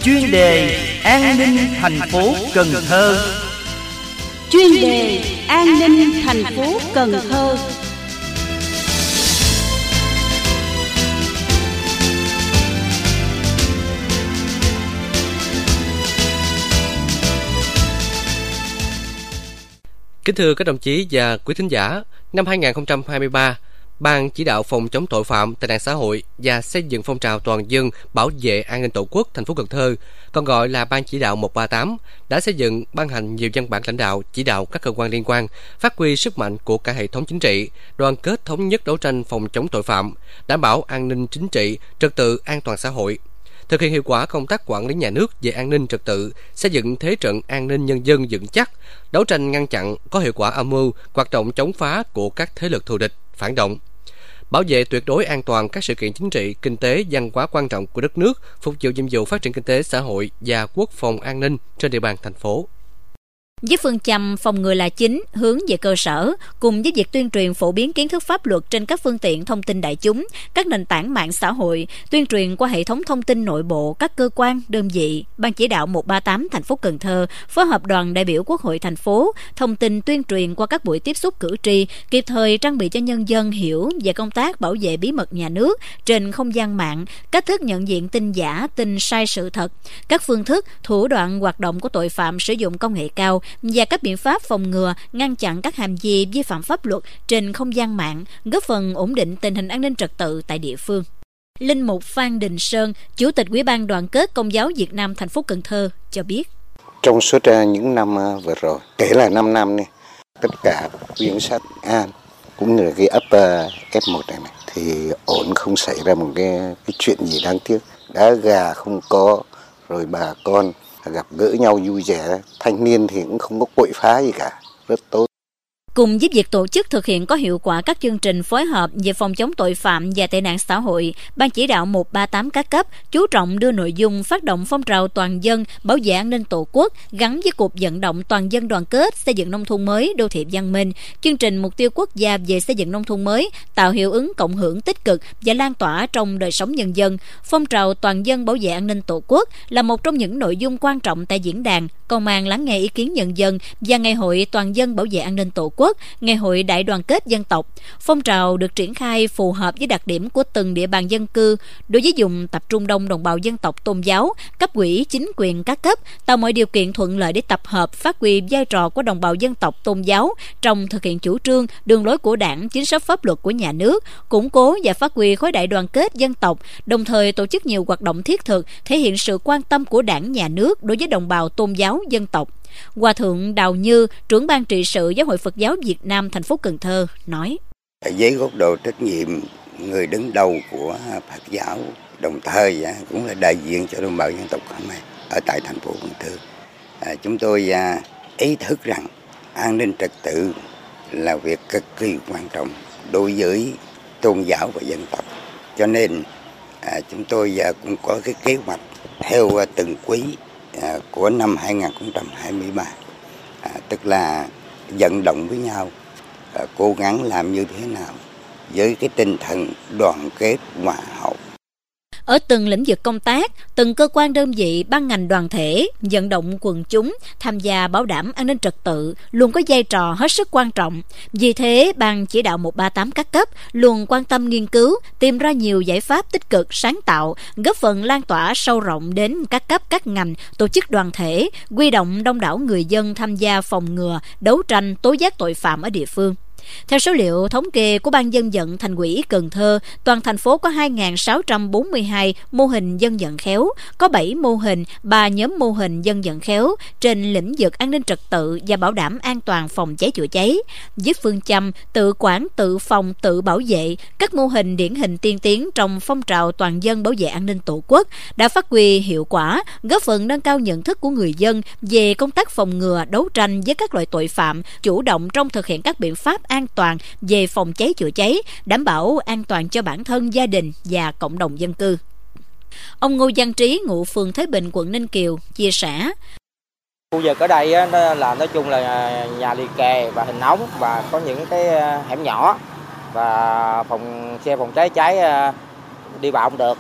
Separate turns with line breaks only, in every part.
chuyên đề An ninh thành phố Cần Thơ.
Chuyên đề An ninh thành phố Cần Thơ.
Kính thưa các đồng chí và quý thính giả, năm 2023, Ban chỉ đạo phòng chống tội phạm, tệ nạn xã hội và xây dựng phong trào toàn dân bảo vệ an ninh Tổ quốc thành phố Cần Thơ, còn gọi là Ban chỉ đạo 138, đã xây dựng ban hành nhiều văn bản lãnh đạo chỉ đạo các cơ quan liên quan phát huy sức mạnh của cả hệ thống chính trị, đoàn kết thống nhất đấu tranh phòng chống tội phạm, đảm bảo an ninh chính trị, trật tự an toàn xã hội, thực hiện hiệu quả công tác quản lý nhà nước về an ninh trật tự, xây dựng thế trận an ninh nhân dân vững chắc, đấu tranh ngăn chặn có hiệu quả âm mưu, hoạt động chống phá của các thế lực thù địch, phản động, bảo vệ tuyệt đối an toàn các sự kiện chính trị, kinh tế, văn hóa quan trọng của đất nước, phục vụ nhiệm vụ phát triển kinh tế xã hội và quốc phòng an ninh trên địa bàn thành phố.
Với phương châm phòng ngừa là chính, hướng về cơ sở, cùng với việc tuyên truyền phổ biến kiến thức pháp luật trên các phương tiện thông tin đại chúng, các nền tảng mạng xã hội, tuyên truyền qua hệ thống thông tin nội bộ các cơ quan, đơn vị, Ban chỉ đạo 138 thành phố Cần Thơ phối hợp đoàn đại biểu Quốc hội thành phố thông tin tuyên truyền qua các buổi tiếp xúc cử tri, kịp thời trang bị cho nhân dân hiểu về công tác bảo vệ bí mật nhà nước trên không gian mạng, cách thức nhận diện tin giả, tin sai sự thật, các phương thức, thủ đoạn hoạt động của tội phạm sử dụng công nghệ cao và các biện pháp phòng ngừa, ngăn chặn các hành vi vi phạm pháp luật trên không gian mạng, góp phần ổn định tình hình an ninh trật tự tại địa phương. Linh mục Phan Đình Sơn, Chủ tịch Ủy ban Đoàn kết Công giáo Việt Nam thành phố Cần Thơ cho biết:
Trong suốt những năm vừa rồi, kể là 5 năm này, tất cả huyện xã An cũng như là cái ấp F1 này thì ổn, không xảy ra một cái chuyện gì đáng tiếc. Đá gà không có, rồi bà con gặp gỡ nhau vui vẻ, thanh niên thì cũng không có quậy phá gì cả, rất tốt.
Cùng giúp việc tổ chức thực hiện có hiệu quả các chương trình phối hợp về phòng chống tội phạm và tệ nạn xã hội, Ban chỉ đạo 138 các cấp chú trọng đưa nội dung phát động phong trào toàn dân bảo vệ an ninh Tổ quốc gắn với cuộc vận động toàn dân đoàn kết xây dựng nông thôn mới, đô thị văn minh, chương trình mục tiêu quốc gia về xây dựng nông thôn mới, tạo hiệu ứng cộng hưởng tích cực và lan tỏa trong đời sống nhân dân. Phong trào toàn dân bảo vệ an ninh Tổ quốc là một trong những nội dung quan trọng tại diễn đàn Công an lắng nghe ý kiến nhân dân và Ngày hội toàn dân bảo vệ an ninh Tổ quốc, Ngày hội đại đoàn kết dân tộc. Phong trào được triển khai phù hợp với đặc điểm của từng địa bàn dân cư, đối với vùng tập trung đông đồng bào dân tộc tôn giáo, cấp ủy chính quyền các cấp tạo mọi điều kiện thuận lợi để tập hợp, phát huy vai trò của đồng bào dân tộc tôn giáo trong thực hiện chủ trương, đường lối của Đảng, chính sách pháp luật của nhà nước, củng cố và phát huy khối đại đoàn kết dân tộc, đồng thời tổ chức nhiều hoạt động thiết thực thể hiện sự quan tâm của Đảng, nhà nước đối với đồng bào tôn giáo dân tộc. Hòa thượng Đào Như, trưởng ban trị sự Giáo hội Phật giáo Việt Nam thành phố Cần Thơ nói:
Với góc độ trách nhiệm, người đứng đầu của Phật giáo đồng thời cũng là đại diện cho đồng bào dân tộc Khmer ở tại thành phố Cần Thơ. Chúng tôi ý thức rằng an ninh trật tự là việc cực kỳ quan trọng đối với tôn giáo và dân tộc. Cho nên chúng tôi cũng có cái kế hoạch theo từng quý của năm 2023, tức là vận động với nhau, cố gắng làm như thế nào với cái tinh thần đoàn kết hòa hợp.
Ở từng lĩnh vực công tác, từng cơ quan đơn vị, ban ngành đoàn thể, vận động quần chúng tham gia bảo đảm an ninh trật tự luôn có vai trò hết sức quan trọng. Vì thế, Ban chỉ đạo 138 các cấp luôn quan tâm nghiên cứu, tìm ra nhiều giải pháp tích cực, sáng tạo, góp phần lan tỏa sâu rộng đến các cấp, các ngành, tổ chức đoàn thể, huy động đông đảo người dân tham gia phòng ngừa, đấu tranh, tố giác tội phạm ở địa phương. Theo số liệu thống kê của Ban Dân vận Thành ủy Cần Thơ, toàn thành phố có 2.642 mô hình dân vận khéo, có 7 mô hình, 3 nhóm mô hình dân vận khéo trên lĩnh vực an ninh trật tự và bảo đảm an toàn phòng cháy chữa cháy. Với phương châm tự quản, tự phòng, tự bảo vệ, các mô hình điển hình tiên tiến trong phong trào toàn dân bảo vệ an ninh Tổ quốc đã phát huy hiệu quả, góp phần nâng cao nhận thức của người dân về công tác phòng ngừa, đấu tranh với các loại tội phạm, chủ động trong thực hiện các biện pháp an toàn về phòng cháy chữa cháy, đảm bảo an toàn cho bản thân, gia đình và cộng đồng dân cư. Ông Ngô Văn Trí, ngụ phường Thới Bình, quận Ninh Kiều chia sẻ:
Khu vực ở đây là nói chung là nhà liền kề và hình ống và có những cái hẻm nhỏ và xe phòng cháy cháy đi vào không được.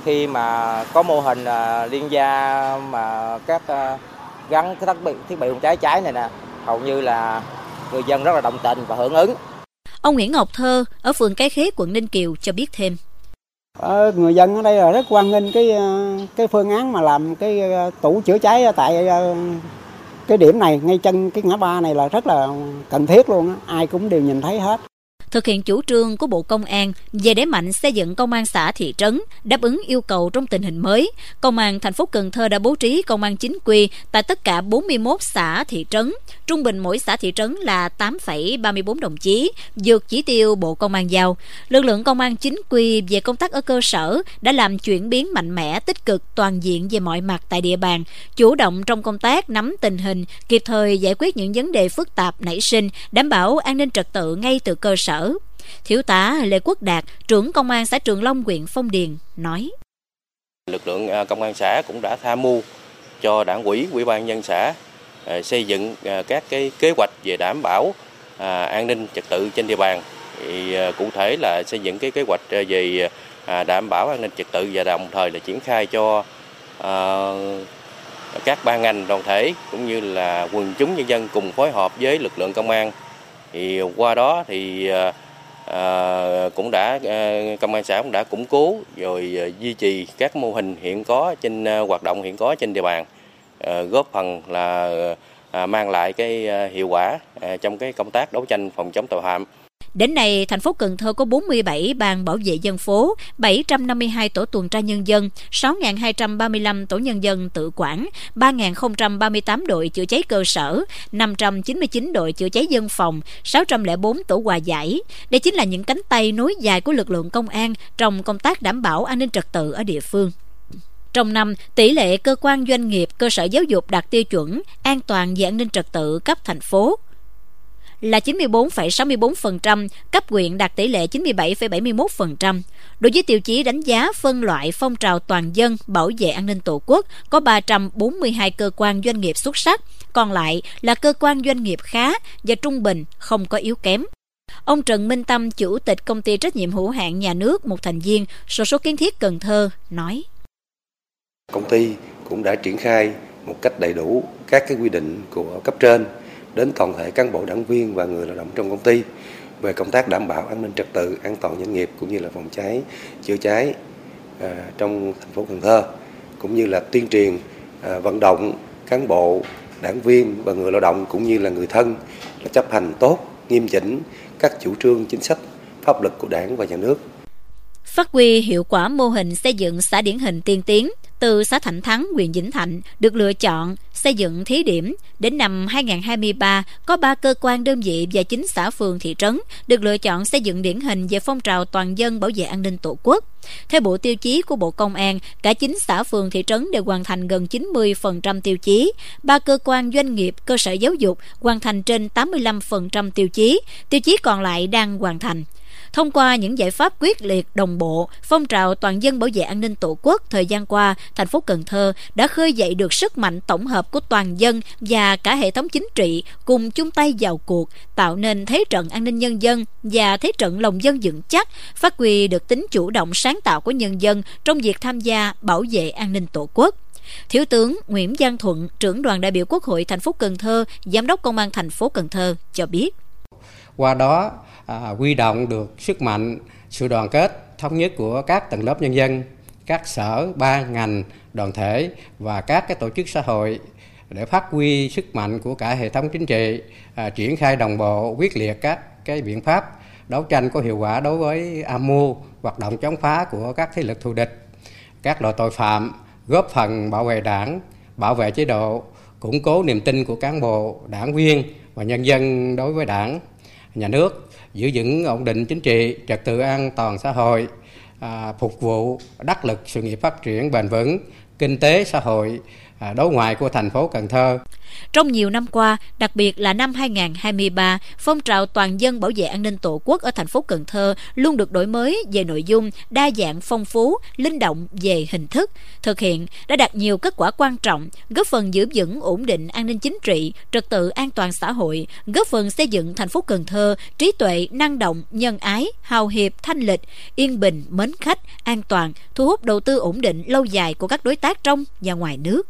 Khi mà có mô hình liên gia mà các gắn cái thiết bị phòng cháy cháy này nè, hầu như là người dân rất là đồng tình và hưởng ứng.
Ông Nguyễn Ngọc Thơ ở phường Cái Khế, quận Ninh Kiều cho biết thêm.
Người dân ở đây là rất hoan nghênh cái phương án mà làm cái tủ chữa cháy tại cái điểm này, ngay chân cái ngã ba này là rất là cần thiết luôn á, ai cũng đều nhìn thấy hết.
Thực hiện chủ trương của Bộ Công an về đẩy mạnh xây dựng công an xã thị trấn đáp ứng yêu cầu trong tình hình mới, Công an thành phố Cần Thơ đã bố trí công an chính quy tại tất cả 41 xã thị trấn, trung bình mỗi xã thị trấn là 8,34 đồng chí, vượt chỉ tiêu Bộ Công an giao. Lực lượng công an chính quy về công tác ở cơ sở đã làm chuyển biến mạnh mẽ, tích cực, toàn diện về mọi mặt tại địa bàn, chủ động trong công tác nắm tình hình, kịp thời giải quyết những vấn đề phức tạp nảy sinh, đảm bảo an ninh trật tự ngay từ cơ sở. Thiếu tá Lê Quốc Đạt, trưởng công an xã Trường Long, huyện Phong Điền nói:
Lực lượng công an xã cũng đã tham mưu cho Đảng ủy, Ủy ban nhân dân xã xây dựng các cái kế hoạch về đảm bảo an ninh trật tự trên địa bàn. Thì cụ thể là xây dựng cái kế hoạch về đảm bảo an ninh trật tự và đồng thời là triển khai cho các ban ngành đoàn thể cũng như là quần chúng nhân dân cùng phối hợp với lực lượng công an. Thì qua đó thì cũng đã công an xã cũng đã củng cố rồi duy trì các mô hình hiện có trên hoạt động hiện có trên địa bàn, góp phần là mang lại cái hiệu quả trong cái công tác đấu tranh phòng chống tội phạm.
Đến nay, thành phố Cần Thơ có 47 ban bảo vệ dân phố, 752 tổ tuần tra nhân dân, 6.235 tổ nhân dân tự quản, 3.038 đội chữa cháy cơ sở, 599 đội chữa cháy dân phòng, 604 tổ hòa giải. Đây chính là những cánh tay nối dài của lực lượng công an trong công tác đảm bảo an ninh trật tự ở địa phương. Trong năm, tỷ lệ cơ quan doanh nghiệp, cơ sở giáo dục đạt tiêu chuẩn an toàn về an ninh trật tự cấp thành phố là 94,64%, cấp huyện đạt tỷ lệ 97,71%. Đối với tiêu chí đánh giá phân loại phong trào toàn dân bảo vệ an ninh Tổ quốc, có 342 cơ quan doanh nghiệp xuất sắc, còn lại là cơ quan doanh nghiệp khá và trung bình, không có yếu kém. Ông Trần Minh Tâm, chủ tịch công ty trách nhiệm hữu hạn nhà nước một thành viên xổ số Kiến Thiết Cần Thơ nói:
Công ty cũng đã triển khai một cách đầy đủ các cái quy định của cấp trên đến toàn thể cán bộ đảng viên và người lao động trong công ty về công tác đảm bảo an ninh trật tự, an toàn doanh nghiệp cũng như là phòng cháy, chữa cháy trong thành phố Cần Thơ, cũng như là tuyên truyền vận động cán bộ, đảng viên và người lao động cũng như là người thân là chấp hành tốt, nghiêm chỉnh các chủ trương chính sách pháp luật của Đảng và Nhà nước.
Phát huy hiệu quả mô hình xây dựng xã điển hình tiên tiến từ xã Thạnh Thắng, huyện Vĩnh Thạnh được lựa chọn xây dựng thí điểm. Đến năm 2023, có 3 cơ quan đơn vị và 9 xã phường thị trấn được lựa chọn xây dựng điển hình về phong trào toàn dân bảo vệ an ninh Tổ quốc. Theo bộ tiêu chí của Bộ Công an, cả 9 xã phường thị trấn đều hoàn thành gần 90% tiêu chí. 3 cơ quan doanh nghiệp, cơ sở giáo dục hoàn thành trên 85% tiêu chí còn lại đang hoàn thành. Thông qua những giải pháp quyết liệt, đồng bộ, phong trào toàn dân bảo vệ an ninh Tổ quốc thời gian qua, thành phố Cần Thơ đã khơi dậy được sức mạnh tổng hợp của toàn dân và cả hệ thống chính trị cùng chung tay vào cuộc, tạo nên thế trận an ninh nhân dân và thế trận lòng dân vững chắc, phát huy được tính chủ động sáng tạo của nhân dân trong việc tham gia bảo vệ an ninh Tổ quốc. Thiếu tướng Nguyễn Văn Thuận, trưởng đoàn đại biểu Quốc hội thành phố Cần Thơ, giám đốc công an thành phố Cần Thơ cho biết:
qua đó huy động được sức mạnh, sự đoàn kết, thống nhất của các tầng lớp nhân dân, các sở, ban, ngành, đoàn thể và các cái tổ chức xã hội để phát huy sức mạnh của cả hệ thống chính trị, triển khai đồng bộ, quyết liệt các cái biện pháp đấu tranh có hiệu quả đối với âm mưu, hoạt động chống phá của các thế lực thù địch, các loại tội phạm, góp phần bảo vệ Đảng, bảo vệ chế độ, củng cố niềm tin của cán bộ, đảng viên và nhân dân đối với Đảng, Nhà nước, giữ vững ổn định chính trị, trật tự an toàn xã hội, phục vụ đắc lực sự nghiệp phát triển bền vững, kinh tế xã hội, đối ngoại của thành phố Cần Thơ.
Trong nhiều năm qua, đặc biệt là năm 2023, phong trào toàn dân bảo vệ an ninh Tổ quốc ở thành phố Cần Thơ luôn được đổi mới về nội dung, đa dạng phong phú, linh động về hình thức. Thực hiện đã đạt nhiều kết quả quan trọng, góp phần giữ vững ổn định an ninh chính trị, trật tự an toàn xã hội, góp phần xây dựng thành phố Cần Thơ trí tuệ, năng động, nhân ái, hào hiệp, thanh lịch, yên bình, mến khách, an toàn, thu hút đầu tư ổn định lâu dài của các đối tác trong và ngoài nước.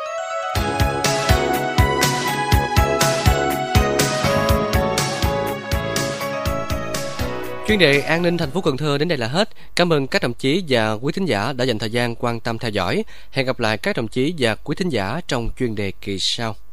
Chuyên đề An ninh thành phố Cần Thơ đến đây là hết. Cảm ơn các đồng chí và quý thính giả đã dành thời gian quan tâm theo dõi. Hẹn gặp lại các đồng chí và quý thính giả trong chuyên đề kỳ sau.